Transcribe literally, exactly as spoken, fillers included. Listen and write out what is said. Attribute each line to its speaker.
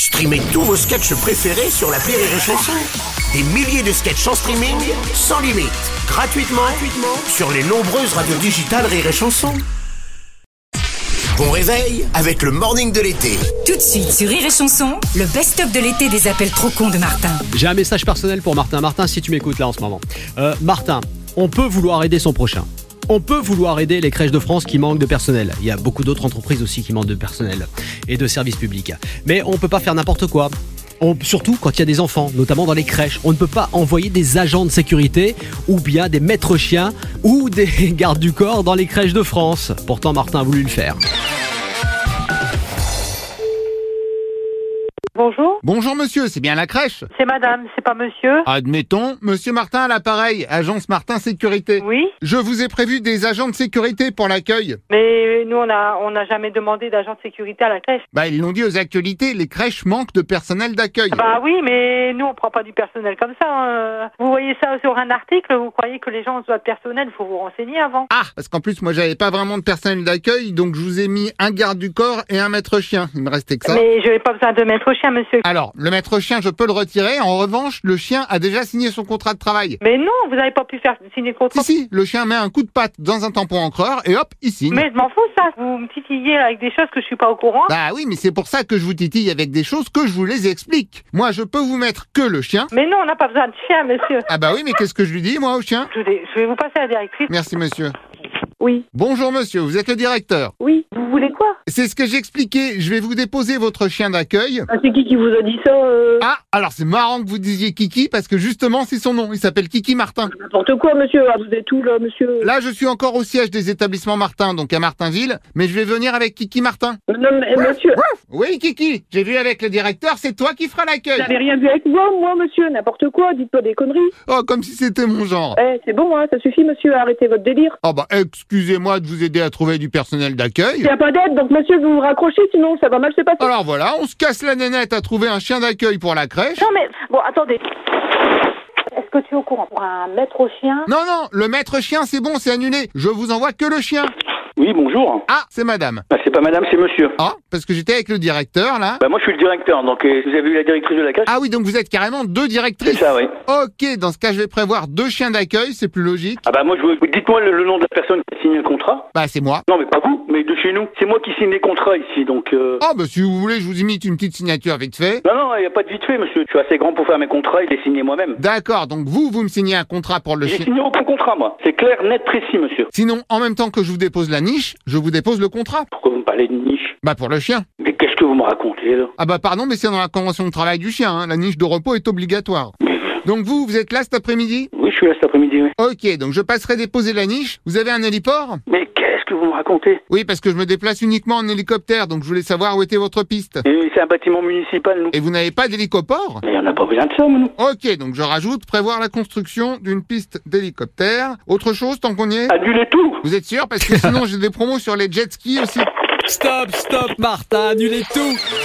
Speaker 1: Streamez tous vos sketchs préférés sur l'appli Rire et Chanson. Des milliers de sketchs en streaming, sans limite, gratuitement, gratuitement sur les nombreuses radios digitales Rire et Chanson. Bon réveil avec le morning de l'été.
Speaker 2: Tout de suite sur Rire et Chanson, le best-of de l'été des appels trop cons de Martin.
Speaker 3: J'ai un message personnel pour Martin. Martin, si tu m'écoutes là en ce moment. Euh, Martin, on peut vouloir aider son prochain. On peut vouloir aider les crèches de France qui manquent de personnel. Il y a beaucoup d'autres entreprises aussi qui manquent de personnel et de services publics. Mais on peut pas faire n'importe quoi. On, surtout quand il y a des enfants, notamment dans les crèches. On ne peut pas envoyer des agents de sécurité ou bien des maîtres chiens ou des gardes du corps dans les crèches de France. Pourtant, Martin a voulu le faire.
Speaker 4: Bonjour.
Speaker 5: Bonjour monsieur, c'est bien la crèche?
Speaker 4: C'est madame, c'est pas monsieur.
Speaker 5: Admettons, monsieur Martin à l'appareil, agence Martin Sécurité.
Speaker 4: Oui.
Speaker 5: Je vous ai prévu des agents de sécurité pour l'accueil.
Speaker 4: Mais nous, on a, on n'a jamais demandé d'agent de sécurité à la crèche.
Speaker 5: Bah ils l'ont dit aux actualités, les crèches manquent de personnel d'accueil.
Speaker 4: Bah oui, mais nous, on prend pas du personnel comme ça. Hein. Vous voyez ça sur un article, vous croyez que les gens ont besoin de personnel, il faut vous renseigner avant.
Speaker 5: Ah, parce qu'en plus moi j'avais pas vraiment de personnel d'accueil, donc je vous ai mis un garde du corps et un maître chien. Il me restait que ça.
Speaker 4: Mais je n'ai pas besoin de maître chien, monsieur.
Speaker 5: Alors, le maître chien, je peux le retirer. En revanche, le chien a déjà signé son contrat de travail.
Speaker 4: Mais non, vous n'avez pas pu faire signer le contrat.
Speaker 5: Si, si, le chien met un coup de patte dans un tampon encreur et hop, il signe.
Speaker 4: Mais je m'en fous ça, vous me titillez avec des choses que je suis pas au courant.
Speaker 5: Bah oui, mais c'est pour ça que je vous titille avec des choses que je vous les explique. Moi, je peux vous mettre que le chien.
Speaker 4: Mais non, on n'a pas besoin de chien, monsieur.
Speaker 5: Ah bah oui, mais qu'est-ce que je lui dis, moi, au chien?
Speaker 4: Je vais, je vais vous passer à la directrice.
Speaker 5: Merci, monsieur.
Speaker 4: Oui.
Speaker 5: Bonjour, monsieur, vous êtes le directeur.
Speaker 4: Oui. Vous voulez quoi?
Speaker 5: C'est ce que j'expliquais. Je vais vous déposer votre chien d'accueil.
Speaker 4: Ah, c'est qui qui vous a dit ça euh...
Speaker 5: Ah, alors c'est marrant que vous disiez Kiki, parce que justement, c'est son nom. Il s'appelle Kiki Martin.
Speaker 4: N'importe quoi, monsieur. Ah, vous êtes où, là, monsieur?
Speaker 5: Là, je suis encore au siège des établissements Martin, donc à Martinville, mais je vais venir avec Kiki Martin.
Speaker 4: Non, mais monsieur...
Speaker 5: Oui, Kiki, j'ai vu avec le directeur, c'est toi qui feras l'accueil.
Speaker 4: Vous n'avez rien vu avec moi, moi, monsieur, n'importe quoi, dites pas des conneries.
Speaker 5: Oh, comme si c'était mon genre.
Speaker 4: Eh, c'est bon, hein, ça suffit, monsieur, arrêtez votre délire.
Speaker 5: Oh bah, excusez-moi de vous aider à trouver du personnel d'accueil.
Speaker 4: Il n'y a pas d'aide, donc monsieur, vous vous raccrochez, sinon ça va mal se passer.
Speaker 5: Alors voilà, on se casse la nénette à trouver un chien d'accueil pour la crèche.
Speaker 4: Non mais, bon, attendez. Est-ce que tu es au courant pour un maître au chien?
Speaker 5: Non, non, le maître chien, c'est bon, c'est annulé. Je vous envoie que le chien.
Speaker 6: Oui, bonjour.
Speaker 5: Ah, c'est madame.
Speaker 6: Bah, c'est pas madame, c'est monsieur.
Speaker 5: Ah, parce que j'étais avec le directeur, là.
Speaker 6: Bah, moi, je suis le directeur, donc euh, vous avez eu la directrice de la crèche?
Speaker 5: Ah oui, donc vous êtes carrément deux directrices.
Speaker 6: C'est ça, oui.
Speaker 5: Ok, dans ce cas, je vais prévoir deux chiens d'accueil, c'est plus logique.
Speaker 6: Ah bah, moi, je veux... Dites-moi le, le nom de la personne qui a signé le contrat.
Speaker 5: Bah, c'est moi.
Speaker 6: Non, mais pas vous, mais de chez nous. C'est moi qui signe les contrats ici, donc... Euh...
Speaker 5: Ah bah, si vous voulez, je vous imite une petite signature vite fait.
Speaker 6: Non, non, il n'y a pas de vite fait, monsieur. Je suis assez grand pour faire mes contrats et les signer moi-même.
Speaker 5: D'accord, donc vous, vous me signez un contrat pour le
Speaker 6: J'ai
Speaker 5: chien.
Speaker 6: signé aucun contrat, moi. C'est clair, net, précis, monsieur.
Speaker 5: Sinon, en même temps que je vous dépose la niche, je vous dépose le contrat.
Speaker 6: Pourquoi vous me parlez de niche?
Speaker 5: Bah, pour le chien.
Speaker 6: Mais qu'est-ce que vous me racontez, là?
Speaker 5: Ah bah, pardon, mais c'est dans la convention de travail du chien, hein. La niche de repos est obligatoire.
Speaker 6: Mais...
Speaker 5: Donc vous, vous êtes là cet après-midi?
Speaker 6: Oui, je suis là cet après-midi, oui.
Speaker 5: Ok, donc je passerai déposer la niche. Vous avez un héliport?
Speaker 6: Mais qu'est-ce que vous me racontez?
Speaker 5: Oui, parce que je me déplace uniquement en hélicoptère, donc je voulais savoir où était votre piste.
Speaker 6: Et c'est un bâtiment municipal, nous.
Speaker 5: Et vous n'avez pas d'hélicoport?
Speaker 6: Mais on n'a pas besoin de ça, nous.
Speaker 5: Ok, donc je rajoute prévoir la construction d'une piste d'hélicoptère. Autre chose, tant qu'on y est?
Speaker 6: Annulez tout.
Speaker 5: Vous êtes sûr? Parce que sinon j'ai des promos sur les jet skis aussi.
Speaker 3: Stop, stop, Martin, annulez tout.